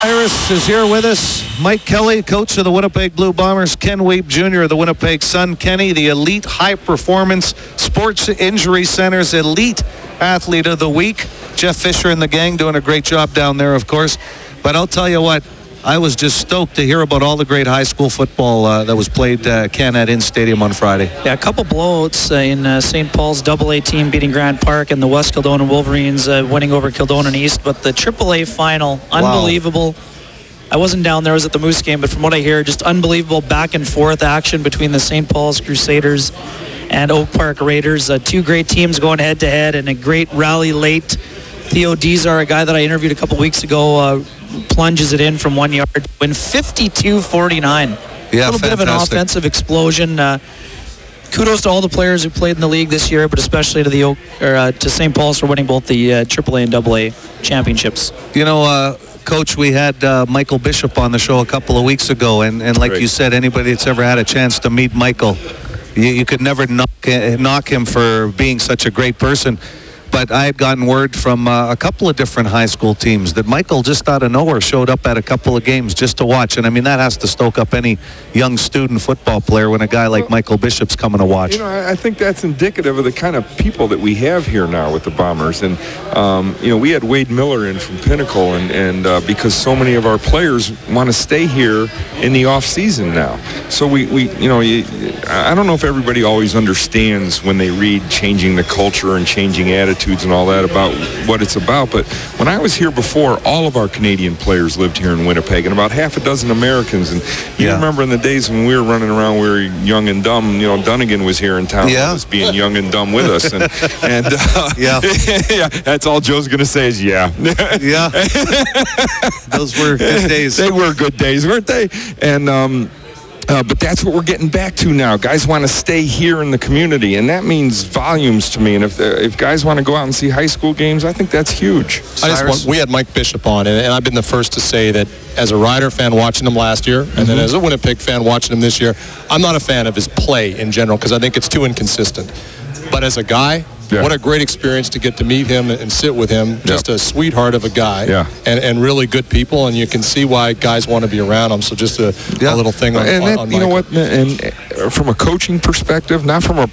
Iris is here with us. Mike Kelly, coach of the Winnipeg Blue Bombers. Ken Weeb Jr. of the Winnipeg Sun. Kenny, the Elite High Performance Sports Injury Center's Elite Athlete of the Week. Jeff Fisher and the gang doing a great job down there, of course. But I'll tell you what, I was just stoked to hear about all the great high school football that was played Ken at In Stadium on Friday. Yeah, a couple blowouts in St. Paul's AA team beating Grant Park and the West Kildonan Wolverines winning over Kildonan East. But the AAA final, unbelievable. Wow. I wasn't down there, I was at the Moose game, but from what I hear, just unbelievable back and forth action between the St. Paul's Crusaders and Oak Park Raiders. Two great teams going head to head and a great rally late. Theo Dizar, a guy that I interviewed a couple weeks ago, plunges it in from 1 yard to win 52-49. Yeah, a little fantastic. bit of an offensive explosion. Kudos to all the players who played in the league this year, but especially to St. Paul's for winning both the AAA and AA championships. You know, Coach, we had Michael Bishop on the show a couple of weeks ago, and like you said, anybody that's ever had a chance to meet Michael, you could never knock him for being such a great person. But I had gotten word from a couple of different high school teams that Michael just out of nowhere showed up at a couple of games just to watch. And I mean, that has to stoke up any young student football player when a guy like Michael Bishop's coming to watch. You know, I think that's indicative of the kind of people that we have here now with the Bombers. And, you know, we had Wade Miller in from Pinnacle, and because so many of our players want to stay here in the off season now. So we you know, I don't know if everybody always understands when they read changing the culture and changing attitudes and all that about what it's about, but when I was here before, all of our Canadian players lived here in Winnipeg, and about half a dozen Americans. And you remember in the days when we were running around, we were young and dumb. You know, Dunnigan was here in town, was being young and dumb with us, and yeah, that's all Joe's going to say is yeah. Those were good days. They were good days, weren't they? And but that's what we're getting back to now. Guys want to stay here in the community, and that means volumes to me. And if guys want to go out and see high school games, I think that's huge. We had Mike Bishop on, and I've been the first to say that as a Rider fan watching him last year, and then as a Winnipeg fan watching him this year, I'm not a fan of his play in general because I think it's too inconsistent. But as a guy, what a great experience to get to meet him and sit with him. Just a sweetheart of a guy, and really good people, and you can see why guys want to be around him. So just a little thing on you know what? And from a coaching perspective, not from a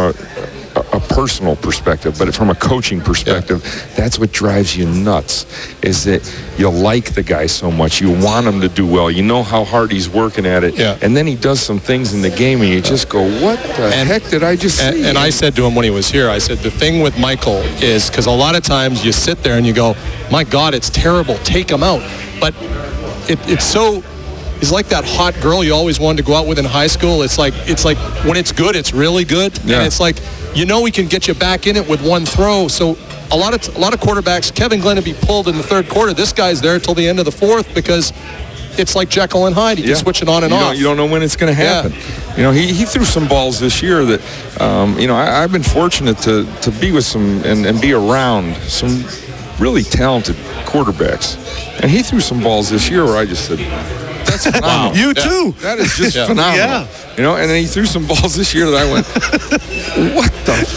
personal perspective, but from a coaching perspective, that's what drives you nuts, is that you like the guy so much. You want him to do well. You know how hard he's working at it. And then he does some things in the game, and you just go, what the heck did I just see? And I said to him when he was here, I said, the thing with Michael is, because a lot of times you sit there and you go, my God, it's terrible. Take him out. But it's so... He's like that hot girl you always wanted to go out with in high school. It's like when it's good, it's really good. And it's like, you know, he can get you back in it with one throw. So a lot of quarterbacks, Kevin Glenn would be pulled in the third quarter. This guy's there till the end of the fourth because it's like Jekyll and Hyde. He can switch it on and off. You don't know when it's going to happen. You know, he threw some balls this year that, you know, I've been fortunate to be with some and be around some really talented quarterbacks. And he threw some balls this year where I just said, that's phenomenal. Wow. You too. That is just phenomenal. You know, and then he threw some balls this year that I went, what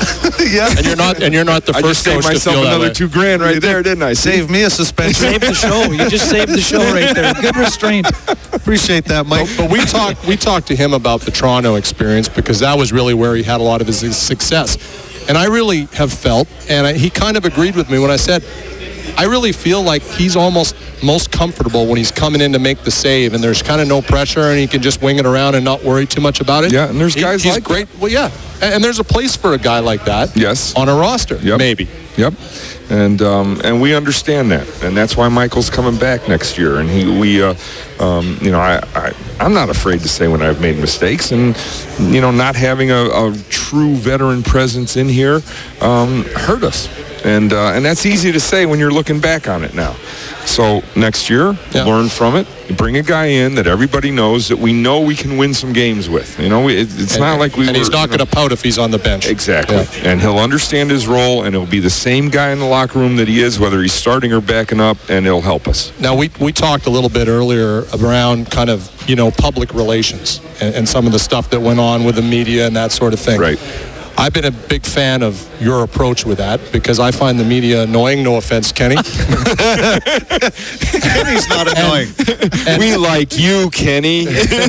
the? And you're not the first coach to feel that way. I just saved myself another $2,000 right there, didn't I? Saved me a suspension. Saved the show. You just saved the show right there. Good restraint. Appreciate that, Mike. But we talked to him about the Toronto experience because that was really where he had a lot of his success. And I really have felt, and he kind of agreed with me when I said, I really feel like he's almost most comfortable when he's coming in to make the save, and there's kind of no pressure, and he can just wing it around and not worry too much about it. Yeah, and there's guys he's like great. Well, yeah, and there's a place for a guy like that. Yes. On a roster, maybe. Yep. And we understand that, and that's why Michael's coming back next year. And you know, I'm not afraid to say when I've made mistakes, and you know, not having a true veteran presence in here hurt us. And that's easy to say when you're looking back on it now. So next year, learn from it. Bring a guy in that everybody knows that we know we can win some games with. You know, it's not like we. And he's not going to pout if he's on the bench. Exactly. Yeah. And he'll understand his role, and he'll be the same guy in the locker room that he is, whether he's starting or backing up, and it'll help us. Now we talked a little bit earlier around kind of, you know, public relations and some of the stuff that went on with the media and that sort of thing. Right. I've been a big fan of your approach with that because I find the media annoying. No offense, Kenny. Kenny's not annoying. We like you, Kenny.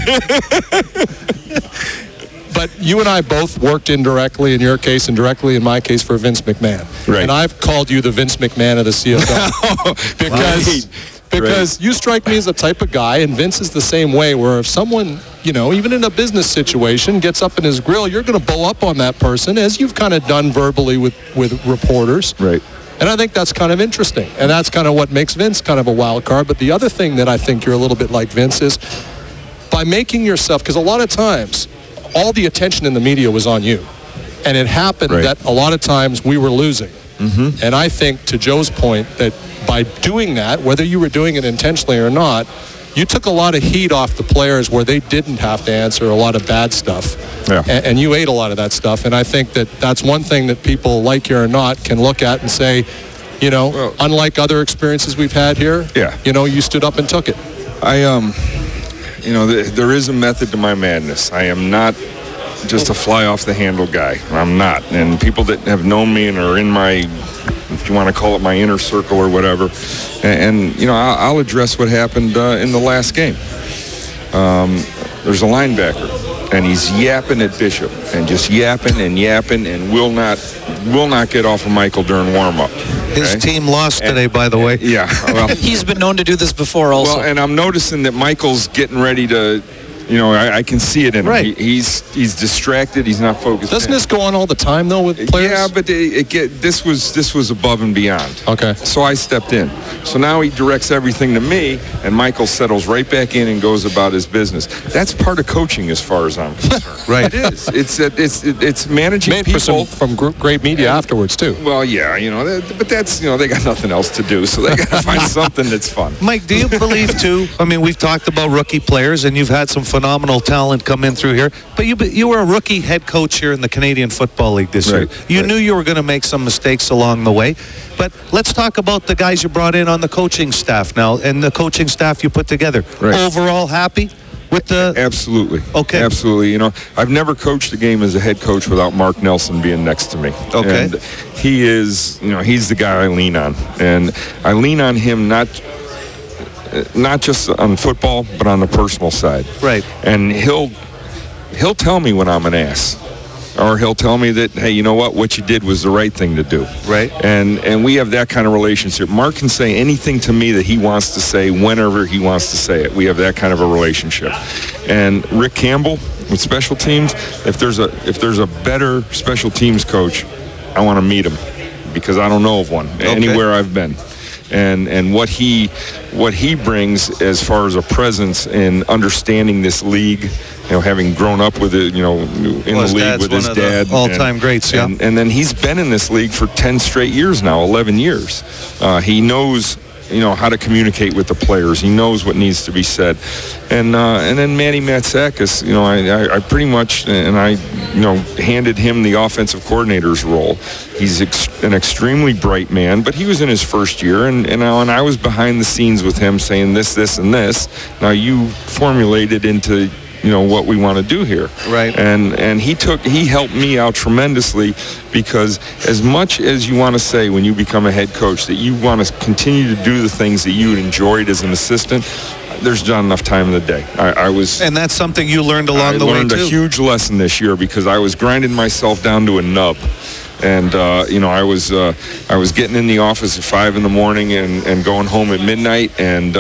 But you and I both worked indirectly, in your case, and directly in my case, for Vince McMahon. Right. And I've called you the Vince McMahon of the CFL because you strike me as the type of guy, and Vince is the same way, where if someone, even in a business situation, gets up in his grill, you're going to blow up on that person, as you've kind of done verbally with reporters. Right. And I think that's kind of interesting. And that's kind of what makes Vince kind of a wild card. But the other thing that I think you're a little bit like Vince is by making yourself, because a lot of times, all the attention in the media was on you. And it happened that a lot of times we were losing. Mm-hmm. And I think, to Joe's point, that by doing that, whether you were doing it intentionally or not, you took a lot of heat off the players where they didn't have to answer a lot of bad stuff. Yeah. And you ate a lot of that stuff. And I think that that's one thing that people, like you or not, can look at and say, unlike other experiences we've had here, you stood up and took it. There is a method to my madness. I am not just a fly off the handle guy. I'm not. And people that have known me and are in my, if you want to call it my inner circle or whatever, and I'll address what happened in the last game. There's a linebacker, and he's yapping at Bishop, and just yapping and will not get off of Michael during warm-up. His team lost today, by the way. Yeah. Well, He's been known to do this before also. Well, and I'm noticing that Michael's getting ready to, I can see it in him. Right. He's distracted. He's not focused. Doesn't this go on all the time, though, with players? Yeah, but this was above and beyond. Okay. So I stepped in. So now he directs everything to me, and Michael settles right back in and goes about his business. That's part of coaching, as far as I'm concerned. Right. It is. It's managing Made people from great media afterwards too. Well, yeah, but that's they got nothing else to do, so they got to find something that's fun. Mike, do you believe too? I mean, we've talked about rookie players, and you've had some phenomenal talent come in through here. But you were a rookie head coach here in the Canadian Football League this year. You knew you were going to make some mistakes along the way. But let's talk about the guys you brought in on the coaching staff now, and the coaching staff you put together. Right. Overall, happy with the? Absolutely. Okay. Absolutely. I've never coached a game as a head coach without Mark Nelson being next to me. Okay. And he is, he's the guy I lean on, and I lean on him not just on football, but on the personal side. Right. And he'll tell me when I'm an ass. Or he'll tell me that, hey, you know what you did was the right thing to do. Right. And we have that kind of relationship. Mark can say anything to me that he wants to say whenever he wants to say it. We have that kind of a relationship. And Rick Campbell with special teams, if there's a better special teams coach, I want to meet him because I don't know of one anywhere I've been. And what he brings as far as a presence in understanding this league, having grown up with it, in the league with his dad, all-time greats, yeah. And then he's been in this league for 10 straight years now, 11 years. He knows, how to communicate with the players. He knows what needs to be said. And then Manny Matsakis, I pretty much, and I, handed him the offensive coordinator's role. He's an extremely bright man, but he was in his first year, and I was behind the scenes with him saying this, and this. Now you formulated into what we want to do here. Right. And he helped me out tremendously because as much as you want to say when you become a head coach that you want to continue to do the things that you enjoyed as an assistant, there's not enough time in the day. And that's something you learned along the way too. I learned a huge lesson this year because I was grinding myself down to a nub. And I was getting in the office at 5 a.m. and going home at midnight, and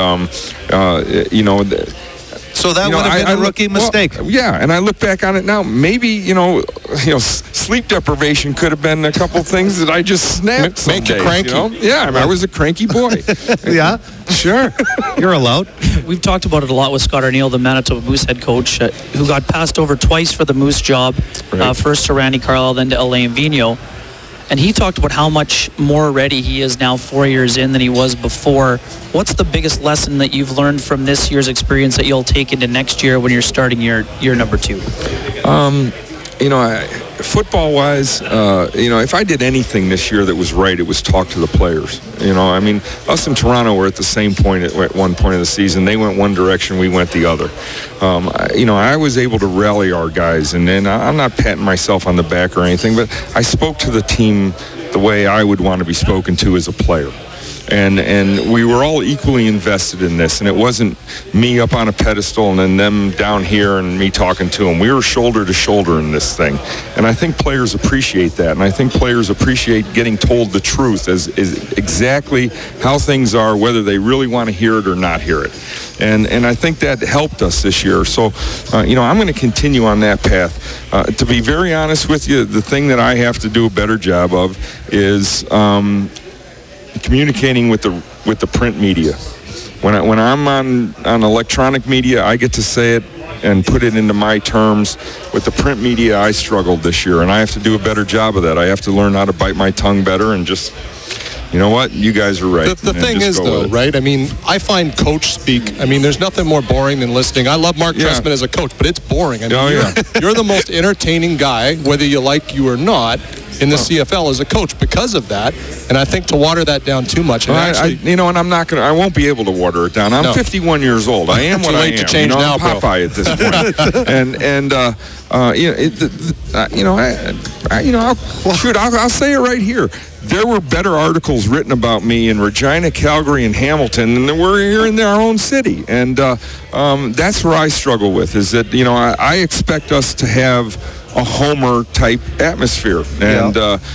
so that would have been a rookie mistake. Well, yeah, and I look back on it now. Maybe sleep deprivation could have been a couple things that I just snapped. Make you cranky. Yeah, I was a cranky boy. Yeah, sure. You're allowed. We've talked about it a lot with Scott Arneal, the Manitoba Moose head coach, who got passed over twice for the Moose job, first to Randy Carlyle, then to Alain Vigneault. And he talked about how much more ready he is now 4 years in than he was before. What's the biggest lesson that you've learned from this year's experience that you'll take into next year when you're starting your number two? football-wise, if I did anything this year that was right, it was talk to the players. Us in Toronto were at the same point at one point of the season. They went one direction, we went the other. I was able to rally our guys, and then I'm not patting myself on the back or anything, but I spoke to the team the way I would want to be spoken to as a player. And we were all equally invested in this, and it wasn't me up on a pedestal and then them down here and me talking to them. We were shoulder to shoulder in this thing, and I think players appreciate that, and I think players appreciate getting told the truth as exactly how things are, whether they really want to hear it or not hear it. And I think that helped us this year. So, I'm going to continue on that path. To be very honest with you, the thing that I have to do a better job of is communicating with the print media. When I'm on electronic media, I get to say it and put it into my terms. With the print media, I struggled this year, and I have to do a better job of that. I have to learn how to bite my tongue better and just, you know what, you guys are right. The thing is, though, right? I mean, I find coach speak, I mean, there's nothing more boring than listening. I love Mark Trestman as a coach, but it's boring. I mean, you're the most entertaining guy, whether you like you or not, in the CFL as a coach because of that. And I think to water that down too much. And and I won't be able to water it down. I'm 51 years old. I am what I am. To change now, I'm Popeye at this point. I'll say it right here. There were better articles written about me in Regina, Calgary, and Hamilton than there were here in our own city. And that's where I struggle with, is that, I expect us to have a Homer-type atmosphere. And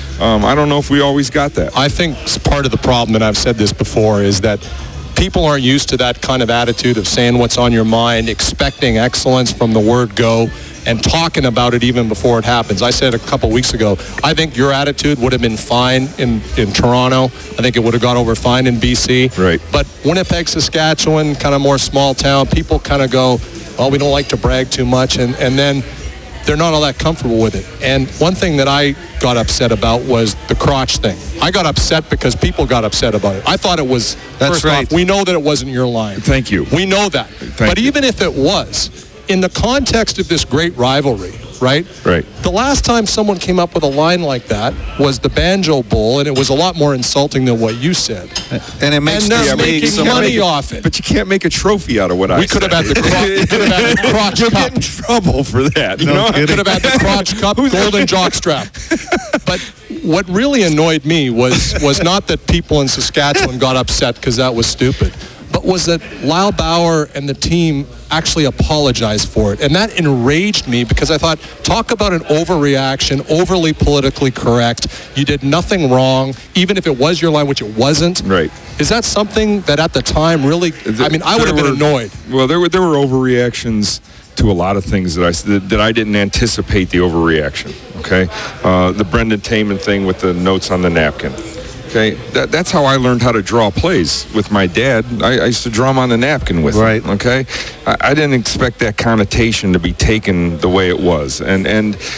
I don't know if we always got that. I think part of the problem, and I've said this before, is that people aren't used to that kind of attitude of saying what's on your mind, expecting excellence from the word go, and talking about it even before it happens. I said a couple weeks ago, I think your attitude would have been fine in Toronto. I think it would have gone over fine in BC. Right. But Winnipeg, Saskatchewan, kind of more small town, people kind of go, well, we don't like to brag too much, and then they're not all that comfortable with it. And one thing that I got upset about was the crotch thing. I got upset because people got upset about it. I thought it was, That's first right. off, we know that it wasn't your line. Thank you. We know that. But even if it was, in the context of this great rivalry, right? Right. The last time someone came up with a line like that was the Banjo Bowl, and it was a lot more insulting than what you said. And it makes And they're making money off it. But you can't make a trophy out of what I said. We could have had the crotch You'll cup. get in trouble for that. We could have had the crotch cup, golden jockstrap. But what really annoyed me was not that people in Saskatchewan got upset because that was stupid, but was that Lyle Bauer and the team actually apologized for it. And that enraged me because I thought, talk about an overreaction, overly politically correct. You did nothing wrong, even if it was your line, which it wasn't. Right. Is that something that at the time really, I would have been annoyed. Well, there were overreactions to a lot of things that I didn't anticipate the overreaction. Okay. The Brendan Taman thing with the notes on the napkin. Okay, that's how I learned how to draw plays with my dad. I used to draw them on the napkin with him. Okay, I didn't expect that connotation to be taken the way it was, and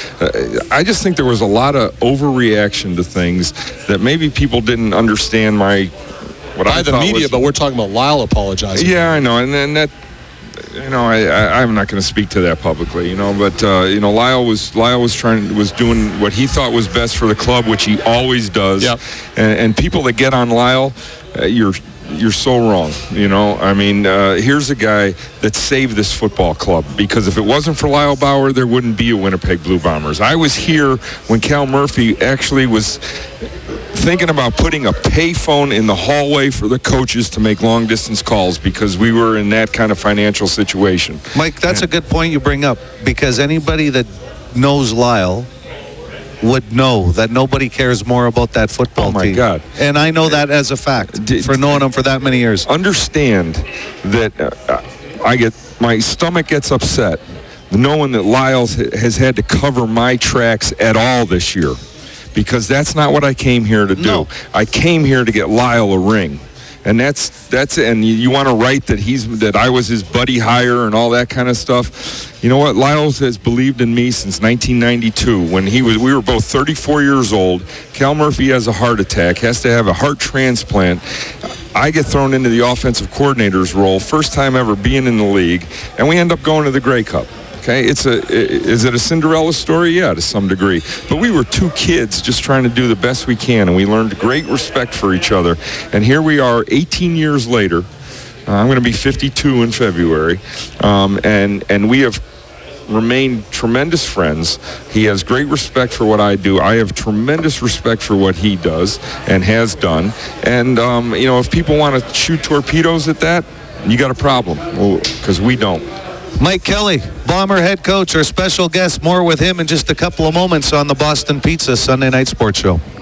I just think there was a lot of overreaction to things that maybe people didn't understand By the media, but we're talking about Lyle apologizing. Yeah, I know, and then that. I'm not going to speak to that publicly, but Lyle was doing what he thought was best for the club, which he always does. Yep. And people that get on Lyle, you're so wrong. Here's a guy that saved this football club, because if it wasn't for Lyle Bauer, there wouldn't be a Winnipeg Blue Bombers. I was here when Cal Murphy actually was thinking about putting a payphone in the hallway for the coaches to make long-distance calls because we were in that kind of financial situation. Mike, that's a good point you bring up, because anybody that knows Lyle would know that nobody cares more about that football team. Oh, my God. And I know that as a fact, for knowing him for that many years. Understand that my stomach gets upset knowing that Lyle has had to cover my tracks at all this year, because that's not what I came here to do. No. I came here to get Lyle a ring. And that's and you want to write that I was his buddy hire and all that kind of stuff. You know what? Lyle has believed in me since 1992 when we were both 34 years old. Cal Murphy has a heart attack, has to have a heart transplant. I get thrown into the offensive coordinator's role, first time ever being in the league, and we end up going to the Grey Cup. Okay, is it a Cinderella story? Yeah, to some degree. But we were two kids just trying to do the best we can, and we learned great respect for each other. And here we are 18 years later. I'm going to be 52 in February, and we have remained tremendous friends. He has great respect for what I do. I have tremendous respect for what he does and has done. And, if people want to shoot torpedoes at that, you got a problem, because we don't. Mike Kelly, Bomber head coach, our special guest. More with him in just a couple of moments on the Boston Pizza Sunday Night Sports Show.